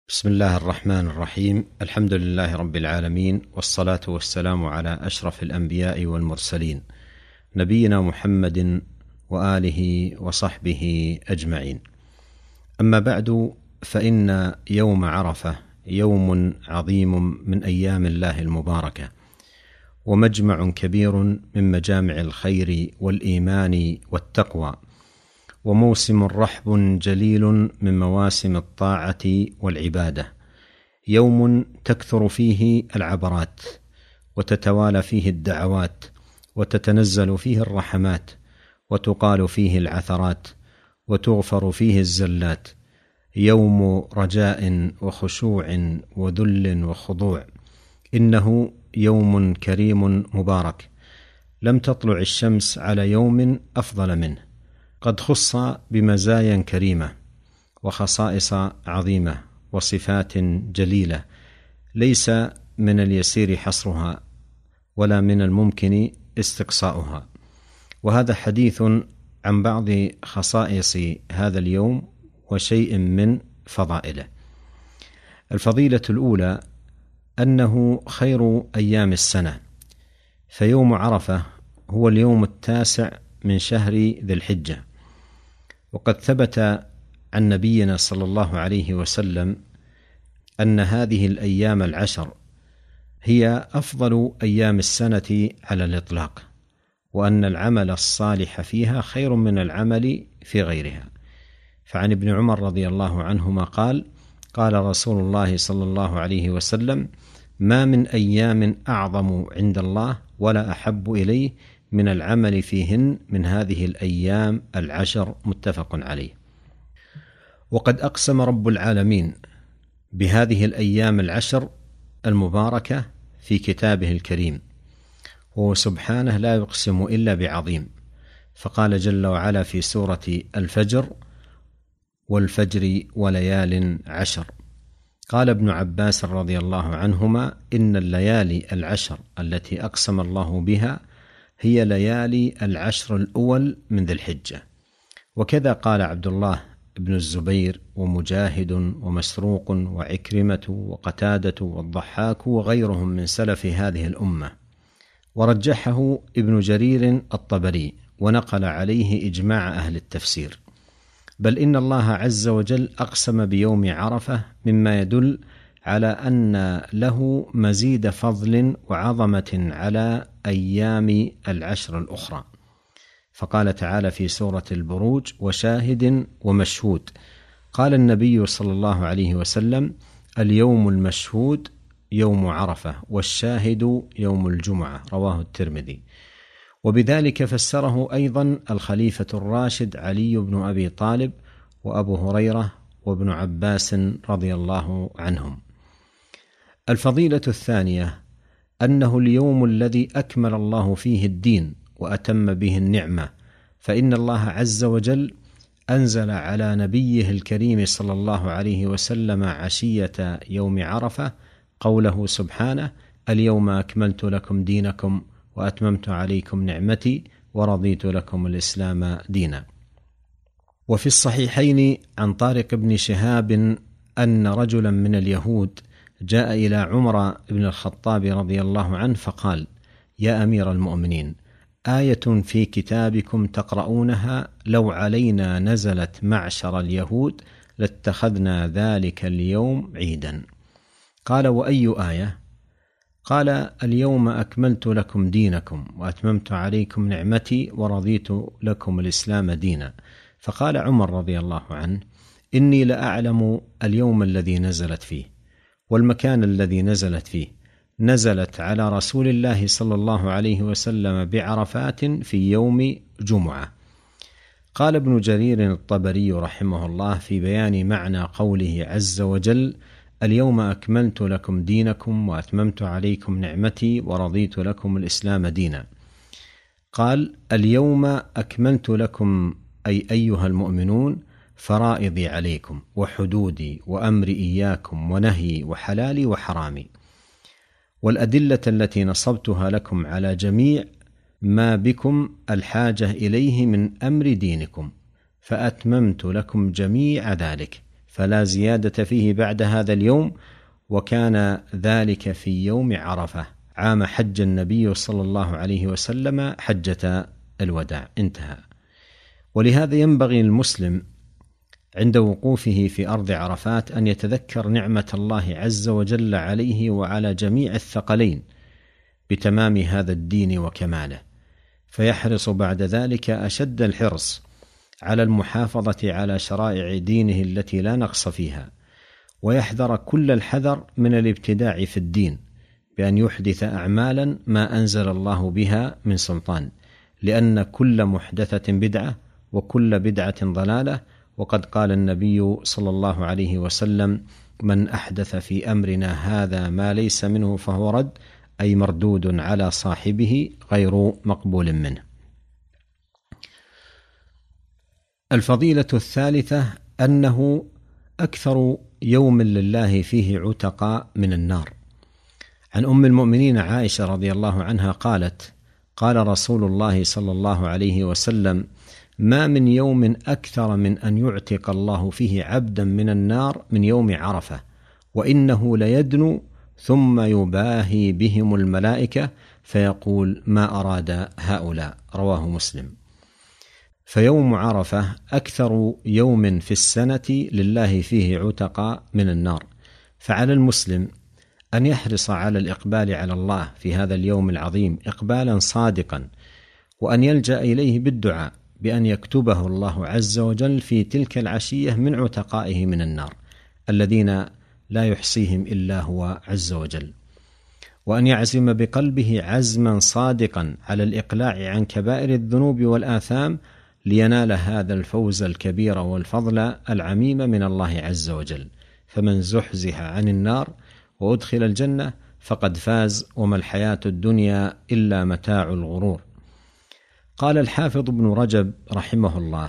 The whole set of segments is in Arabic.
بسم الله الرحمن الرحيم. الحمد لله رب العالمين، والصلاة والسلام على أشرف الأنبياء والمرسلين، نبينا محمد وآله وصحبه أجمعين. أما بعد، فإن يوم عرفة يوم عظيم من أيام الله المباركة، ومجمع كبير من مجامع الخير والإيمان والتقوى، وموسم رحب جليل من مواسم الطاعة والعبادة، يوم تكثر فيه العبرات، وتتوالى فيه الدعوات، وتتنزل فيه الرحمات، وتقال فيه العثرات، وتغفر فيه الزلات، يوم رجاء وخشوع وذل وخضوع. إنه يوم كريم مبارك، لم تطلع الشمس على يوم أفضل منه، قد خص بمزايا كريمة وخصائص عظيمة وصفات جليلة، ليس من اليسير حصرها ولا من الممكن استقصاؤها. وهذا حديث عن بعض خصائص هذا اليوم وشيء من فضائله. الفضيلة الأولى أنه خير أيام السنة، فيوم عرفة هو اليوم 9 من شهر ذي الحجة، وقد ثبت عن نبينا صلى الله عليه وسلم أن هذه الأيام 10 هي أفضل أيام السنة على الإطلاق، وأن العمل الصالح فيها خير من العمل في غيرها. فعن ابن عمر رضي الله عنهما قال: قال رسول الله صلى الله عليه وسلم: ما من أيام أعظم عند الله ولا أحب إليه من العمل فيهن من هذه الأيام 10، متفق عليه. وقد أقسم رب العالمين بهذه الأيام 10 المباركة في كتابه الكريم، وهو سبحانه لا يقسم إلا بعظيم، فقال جل وعلا في سورة الفجر: والفجر وليال 10. قال ابن عباس رضي الله عنهما: إن الليالي 10 التي أقسم الله بها هي ليالي 10 الأول من ذي الحجة. وكذا قال عبد الله بن الزبير ومجاهد ومسروق وعكرمة وقتادة والضحاك وغيرهم من سلف هذه الأمة، ورجحه ابن جرير الطبري، ونقل عليه إجماع أهل التفسير. بل إن الله عز وجل أقسم بيوم عرفة، مما يدل على أن له مزيد فضل وعظمة على أيام 10 الأخرى، فقال تعالى في سورة البروج: وشاهد ومشهود. قال النبي صلى الله عليه وسلم: اليوم المشهود يوم عرفة، والشاهد يوم الجمعة، رواه الترمذي. وبذلك فسره أيضا الخليفة الراشد علي بن أبي طالب وأبو هريرة وابن عباس رضي الله عنهم. الفضيلة الثانية أنه اليوم الذي أكمل الله فيه الدين وأتم به النعمة، فإن الله عز وجل أنزل على نبيه الكريم صلى الله عليه وسلم عشية يوم عرفة قوله سبحانه: اليوم أكملت لكم دينكم وأتممت عليكم نعمتي ورضيت لكم الإسلام دينا. وفي الصحيحين عن طارق بن شهاب أن رجلا من اليهود جاء إلى عمر بن الخطاب رضي الله عنه فقال: يا أمير المؤمنين، آية في كتابكم تقرؤونها لو علينا نزلت معشر اليهود لاتخذنا ذلك اليوم عيدا. قال: وأي آية؟ قال: اليوم أكملت لكم دينكم وأتممت عليكم نعمتي ورضيت لكم الإسلام دينا. فقال عمر رضي الله عنه: إني لأعلم اليوم الذي نزلت فيه والمكان الذي نزلت فيه، نزلت على رسول الله صلى الله عليه وسلم بعرفات في يوم جمعة. قال ابن جرير الطبري رحمه الله في بيان معنى قوله عز وجل: اليوم أكملت لكم دينكم وأتممت عليكم نعمتي ورضيت لكم الإسلام دينا، قال: اليوم أكملت لكم أي أيها المؤمنون فرائضي عليكم وحدودي وأمري إياكم ونهي وحلالي وحرامي، والأدلة التي نصبتها لكم على جميع ما بكم الحاجة إليه من أمر دينكم، فأتممت لكم جميع ذلك، فلا زيادة فيه بعد هذا اليوم، وكان ذلك في يوم عرفة عام حج النبي صلى الله عليه وسلم حجة الوداع. انتهى. ولهذا ينبغي المسلم عند وقوفه في أرض عرفات أن يتذكر نعمة الله عز وجل عليه وعلى جميع الثقلين بتمام هذا الدين وكماله، فيحرص بعد ذلك أشد الحرص على المحافظة على شرائع دينه التي لا نقص فيها، ويحذر كل الحذر من الابتداع في الدين بأن يحدث أعمالا ما أنزل الله بها من سلطان، لأن كل محدثة بدعة وكل بدعة ضلالة. وقد قال النبي صلى الله عليه وسلم: من أحدث في أمرنا هذا ما ليس منه فهو رد، أي مردود على صاحبه غير مقبول منه. الفضيلة الثالثة أنه أكثر يوم لله فيه عتقاء من النار. عن أم المؤمنين عائشة رضي الله عنها قالت: قال رسول الله صلى الله عليه وسلم: ما من يوم أكثر من أن يعتق الله فيه عبدا من النار من يوم عرفة، وإنه ليدنو ثم يباهي بهم الملائكة فيقول: ما أراد هؤلاء. رواه مسلم. فيوم عرفة أكثر يوم في السنة لله فيه عتقاء من النار، فعلى المسلم أن يحرص على الإقبال على الله في هذا اليوم العظيم إقبالا صادقا، وأن يلجأ إليه بالدعاء بأن يكتبه الله عز وجل في تلك العشية من عتقائه من النار الذين لا يحصيهم إلا هو عز وجل، وأن يعزم بقلبه عزما صادقا على الإقلاع عن كبائر الذنوب والآثام لينال هذا الفوز الكبير والفضل العميم من الله عز وجل. فمن زحزح عن النار وأدخل الجنة فقد فاز، وما الحياة الدنيا إلا متاع الغرور. قال الحافظ ابن رجب رحمه الله: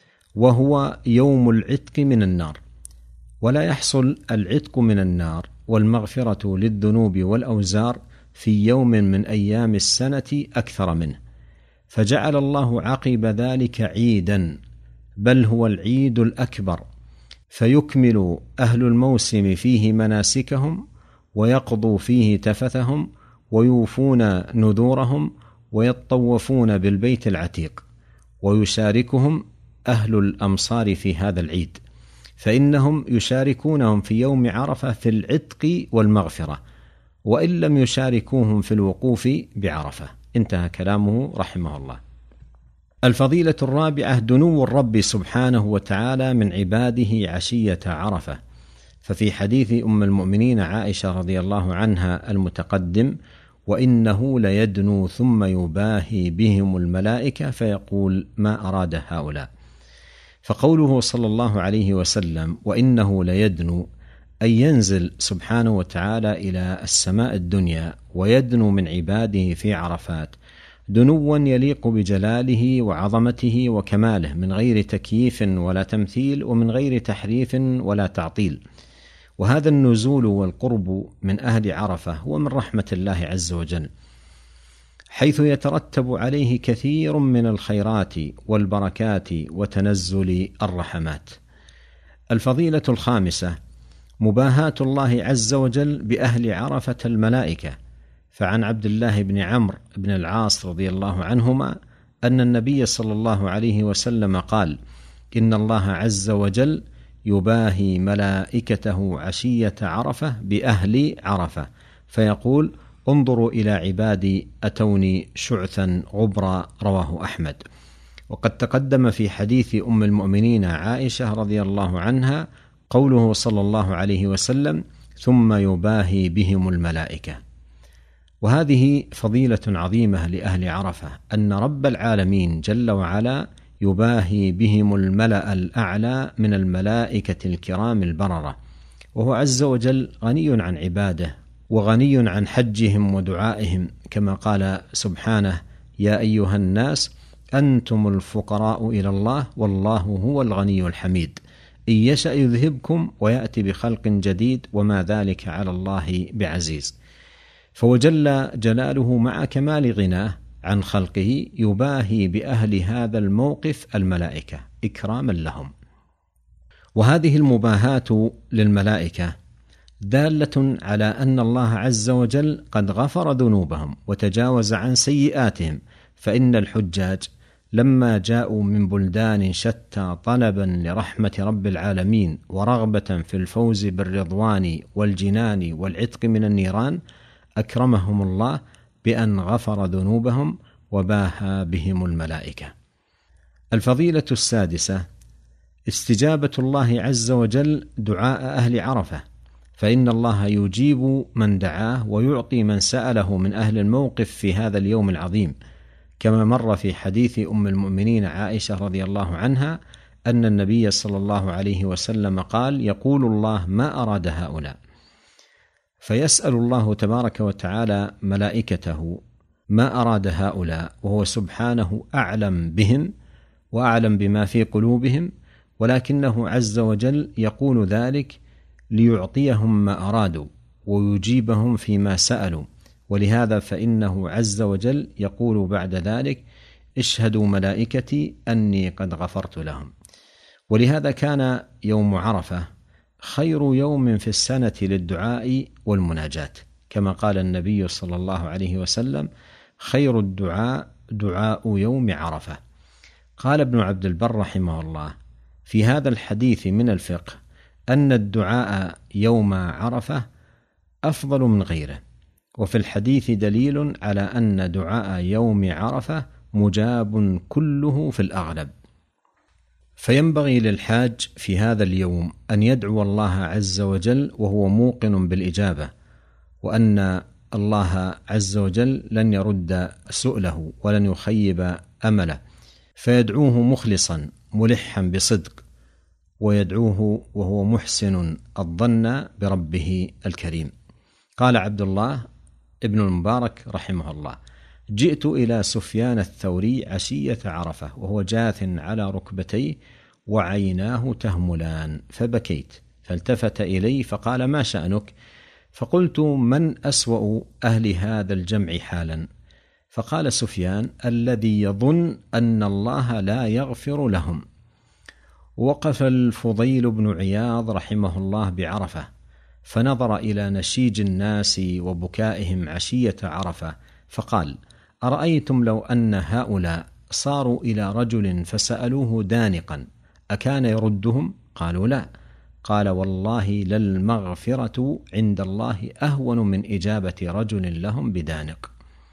وهو يوم العتق من النار، ولا يحصل العتق من النار والمغفرة للذنوب والأوزار في يوم من أيام السنة أكثر منه، فجعل الله عقب ذلك عيدا، بل هو العيد الأكبر، فيكمل أهل الموسم فيه مناسكهم، ويقضوا فيه تفثهم، ويوفون نذورهم، ويطوفون بالبيت العتيق، ويشاركهم أهل الأمصار في هذا العيد، فإنهم يشاركونهم في يوم عرفة في العتق والمغفرة، وإن لم يشاركوهم في الوقوف بعرفة. انتهى كلامه رحمه الله. الفضيلة الرابعة دنو الرب سبحانه وتعالى من عباده عشية عرفة، ففي حديث أم المؤمنين عائشة رضي الله عنها المتقدم: وإنه ليدنو ثم يباهي بهم الملائكة فيقول: ما أراد هؤلاء. فقوله صلى الله عليه وسلم: وإنه ليدنو، أي ينزل سبحانه وتعالى إلى السماء الدنيا ويدنو من عباده في عرفات دنوا يليق بجلاله وعظمته وكماله، من غير تكييف ولا تمثيل، ومن غير تحريف ولا تعطيل. وهذا النزول والقرب من أهل عرفة هو من رحمة الله عز وجل، حيث يترتب عليه كثير من الخيرات والبركات وتنزل الرحمات. الفضيلة الخامسة مباهاة الله عز وجل بأهل عرفة الملائكة، فعن عبد الله بن عمرو بن العاص رضي الله عنهما أن النبي صلى الله عليه وسلم قال: إن الله عز وجل يباهي ملائكته عشية عرفة بأهل عرفة، فيقول: انظروا إلى عبادي أتوني شعثا غبرا. رواه أحمد. وقد تقدم في حديث أم المؤمنين عائشة رضي الله عنها قوله صلى الله عليه وسلم: ثم يباهي بهم الملائكة. وهذه فضيلة عظيمة لأهل عرفة، أن رب العالمين جل وعلا يباهي بهم الملأ الأعلى من الملائكة الكرام البررة، وهو عز وجل غني عن عباده وغني عن حجهم ودعائهم، كما قال سبحانه: يا أيها الناس أنتم الفقراء إلى الله والله هو الغني الحميد، إن يشأ يذهبكم ويأتي بخلق جديد وما ذلك على الله بعزيز. فوجل جلاله مع كمال غناه عن خلقه يباهي بأهل هذا الموقف الملائكة إكراما لهم. وهذه المباهاة للملائكة دالة على أن الله عز وجل قد غفر ذنوبهم وتجاوز عن سيئاتهم، فإن الحجاج لما جاءوا من بلدان شتى طلبا لرحمة رب العالمين ورغبة في الفوز بالرضوان والجنان والعتق من النيران، أكرمهم الله بأن غفر ذنوبهم وباهى بهم الملائكة. الفضيلة السادسة: استجابة الله عز وجل دعاء أهل عرفة، فإن الله يجيب من دعاه ويعطي من سأله من أهل الموقف في هذا اليوم العظيم، كما مر في حديث أم المؤمنين عائشة رضي الله عنها أن النبي صلى الله عليه وسلم قال: يقول الله ما أراد هؤلاء، فيسأل الله تبارك وتعالى ملائكته ما أراد هؤلاء، وهو سبحانه أعلم بهم وأعلم بما في قلوبهم، ولكنه عز وجل يقول ذلك ليعطيهم ما أرادوا ويجيبهم فيما سألوا، ولهذا فإنه عز وجل يقول بعد ذلك: اشهدوا ملائكتي أني قد غفرت لهم. ولهذا كان يوم عرفة خير يوم في السنة للدعاء والمناجاة، كما قال النبي صلى الله عليه وسلم: خير الدعاء دعاء يوم عرفة. قال ابن عبد البر رحمه الله: في هذا الحديث من الفقه أن الدعاء يوم عرفة أفضل من غيره، وفي الحديث دليل على أن دعاء يوم عرفة مجاب كله في الأغلب. فينبغي للحاج في هذا اليوم أن يدعو الله عز وجل وهو موقن بالإجابة، وأن الله عز وجل لن يرد سؤله ولن يخيب أمله، فيدعوه مخلصا ملحا بصدق، ويدعوه وهو محسن الظن بربه الكريم. قال عبد الله ابن المبارك رحمه الله: جئت إلى سفيان الثوري عشية عرفة وهو جاث على ركبتيه وعيناه تهملان، فبكيت، فالتفت إلي فقال: ما شأنك؟ فقلت: من أسوأ أهل هذا الجمع حالا؟ فقال سفيان: الذي يظن أن الله لا يغفر لهم. وقف الفضيل بن عياض رحمه الله بعرفة، فنظر إلى نشيج الناس وبكائهم عشية عرفة، فقال: أرأيتم لو أن هؤلاء صاروا إلى رجل فسألوه دانقا أكان يردهم؟ قالوا: لا. قال: والله للمغفرة عند الله أهون من إجابة رجل لهم بدانق.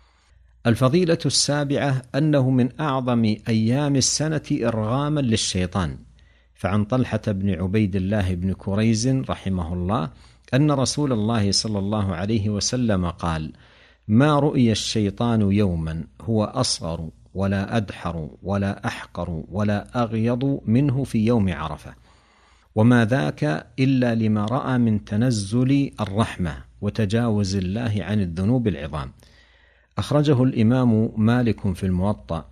الفضيلة السابعة: أنه من أعظم أيام السنة إرغاما للشيطان، فعن طلحة بن عبيد الله بن كريز رحمه الله أن رسول الله صلى الله عليه وسلم قال: ما رؤي الشيطان يوما هو أصغر ولا أدحر ولا أحقر ولا أغيض منه في يوم عرفة، وما ذاك إلا لما رأى من تنزل الرحمة وتجاوز الله عن الذنوب العظام. أخرجه الإمام مالك في الموطأ،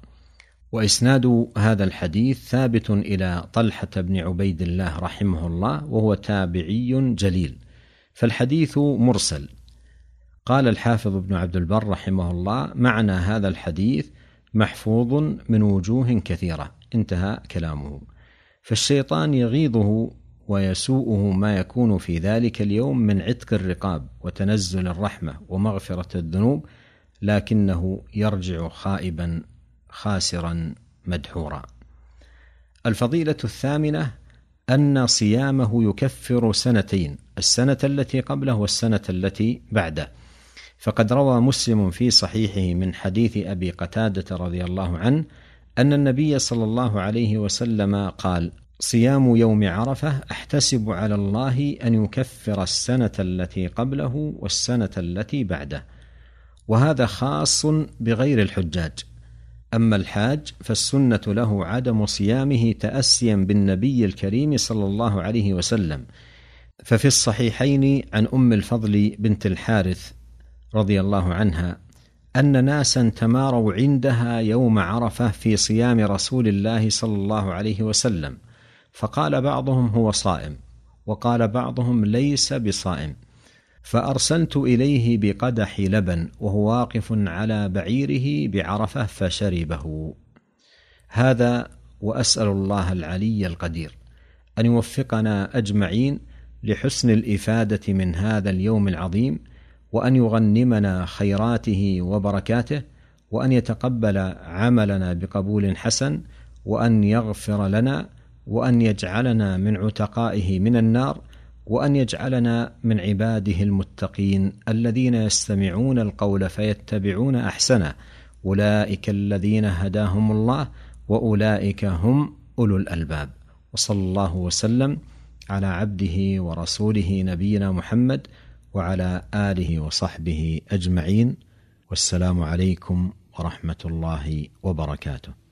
وإسناد هذا الحديث ثابت إلى طلحة بن عبيد الله رحمه الله، وهو تابعي جليل، فالحديث مرسل. قال الحافظ ابن عبد البر رحمه الله: معنى هذا الحديث محفوظ من وجوه كثيرة، انتهى كلامه. فالشيطان يغيظه ويسوءه ما يكون في ذلك اليوم من عتق الرقاب وتنزل الرحمة ومغفرة الذنوب، لكنه يرجع خائبا خاسرا مدحورا. الفضيلة الثامنة: أن صيامه يكفر سنتين، السنة التي قبله والسنة التي بعده، فقد روى مسلم في صحيحه من حديث أبي قتادة رضي الله عنه أن النبي صلى الله عليه وسلم قال: صيام يوم عرفة أحتسب على الله أن يكفر السنة التي قبله والسنة التي بعده، وهذا خاص بغير الحجاج. أما الحاج فالسنة له عدم صيامه تأسيا بالنبي الكريم صلى الله عليه وسلم، ففي الصحيحين عن أم الفضل بنت الحارث رضي الله عنها أن ناسا تماروا عندها يوم عرفة في صيام رسول الله صلى الله عليه وسلم، فقال بعضهم هو صائم، وقال بعضهم ليس بصائم، فأرسلت إليه بقدح لبن وهو واقف على بعيره بعرفة فشربه. هذا وأسأل الله العلي القدير أن يوفقنا أجمعين لحسن الإفادة من هذا اليوم العظيم، وأن يغنمنا خيراته وبركاته، وأن يتقبل عملنا بقبول حسن، وأن يغفر لنا، وأن يجعلنا من عتقائه من النار، وأن يجعلنا من عباده المتقين الذين يستمعون القول فيتبعون أحسنه، أولئك الذين هداهم الله وأولئك هم أولو الألباب. وصلى الله وسلم على عبده ورسوله نبينا محمد وعلى آله وصحبه أجمعين، والسلام عليكم ورحمة الله وبركاته.